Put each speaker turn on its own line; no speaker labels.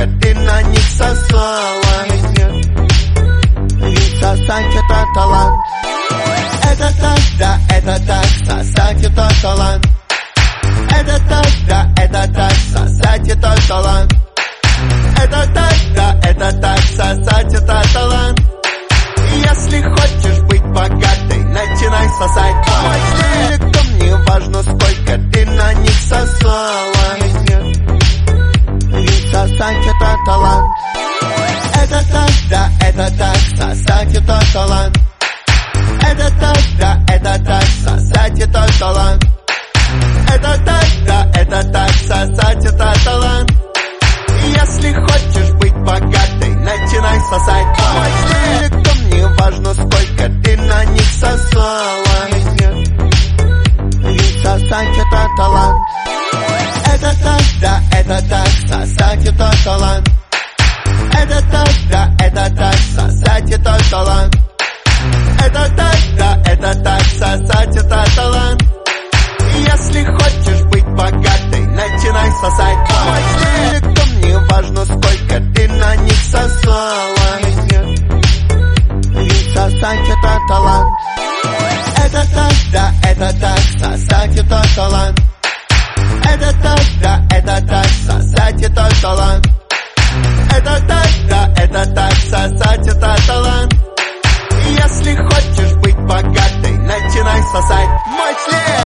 сколько ты на них сосала. Ведь сосать это талант. Это так, да, это так, сосать это талант. Это так, да, это так, сосать это талант. Это так, да, это так, сосать это талант. Если хочешь быть богатой, начинай сосать. Мой телефон, не важно, сколько ты на них сосала. Ведь сосать это талант. Это так, да, это так, сосать это талант. Это так, да, это так, сосать это талант. Это так, да, это так, сосать это талант. Если хочешь быть богатой, начинай сосать. Мой телефон, не важно, сколько ты на них сосала. Ведь сосать это талант. Это так, да, это так, сосать это талант.